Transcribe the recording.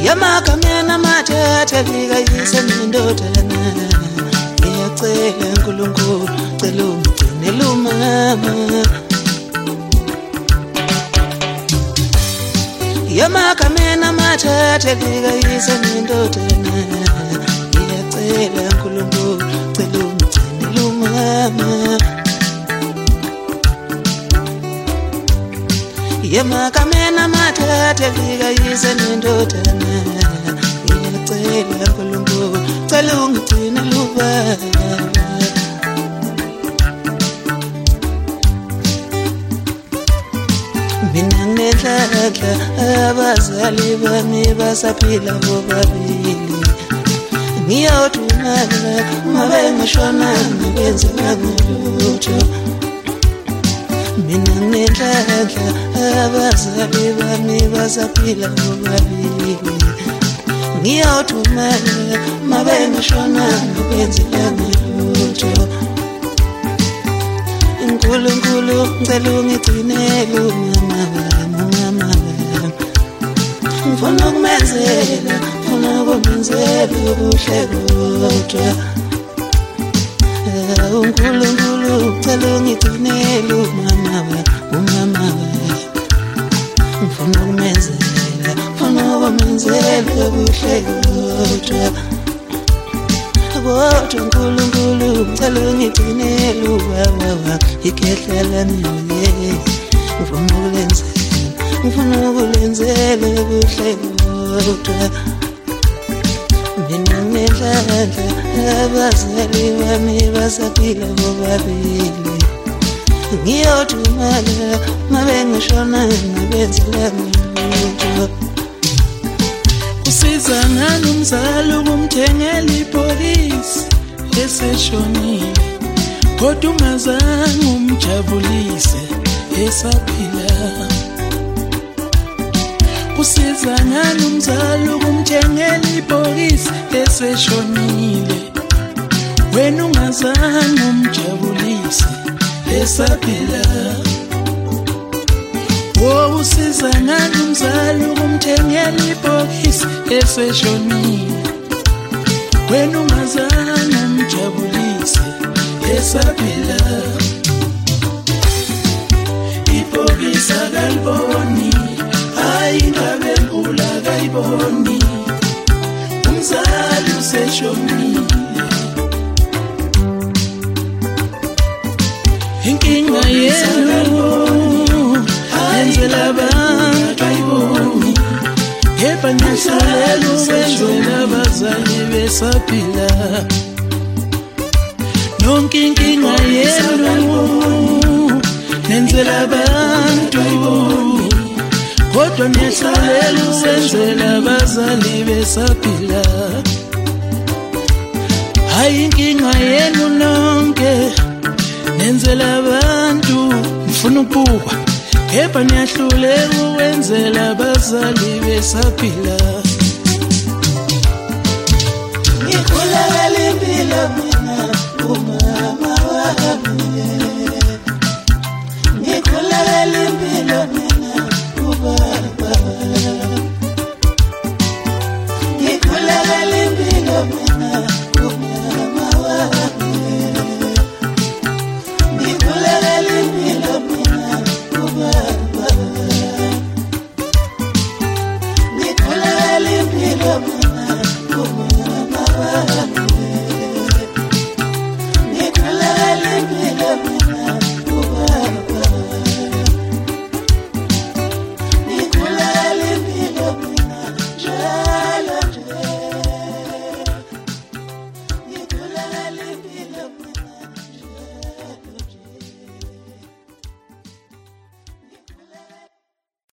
Yamakamena mathatha likayise nendodana ngiyacela uNkulunkulu cela ungigcinele umama Yamakamena mathatha likayise nendodana ngiyacela uNkulunkulu cela ungigcinele umama Yamakamena mathatha likayise nendodana ngiyacela uNkulunkulu cela ungigcinele ubaba Mina nginenhlanhla abazali bami basaphila bobabili Ngiyawudumala mabe ngishona ngibenzela ngolutho Mina nginenhlanhla abazali bami basaphila bobabili Ngiyawudumala mabe ngishona ngibenzela ngolutho uNkulunkulu ngicela ungigcinele umama Ngifuna ukumenzela ubuhle kodwa uNkulunkulu ngicela ungigcinele umama Ngifuna ukumenzela ubuhle kodwa uNkulunkulu ngicela ungigcinele ubaba ikhehlela niye ngifuna ukulenzela ubuhle kodwa mina nginenhlanhla abazali bami basaphila bobabili ngiyawudumala mabe ngishona ngibenzela ngolutho Usiza ngani umzali ukumthengela ibhokisi eseshonile kodwa ungazange umjabulise esaphila Usiza ngani umzali ukumthengela ibhokisi eseshonile wena ungazange umjabulise esaphila Usiza ngani umzali ukumthengela ibhokisi eseshonile wena ungazange umjabulise esaphila Ibhokisi akaliboni ayingabe nkulu akayiboni umzali useshonile inkinga yenu Enzela abantu ayiboni Kepha ngisalela ukwenzela abazali besaphila Yonke inkinga yenu Enzela abantu ayiboni Kodwa ngisalela ukwenzela abazali besaphila Hayi inkinga yenu nonke Nenzela abantu ngifuna ukubukwa Kepha niyahluleka ukwenzela abazali besaphila Ngikhulekela impilo mina uma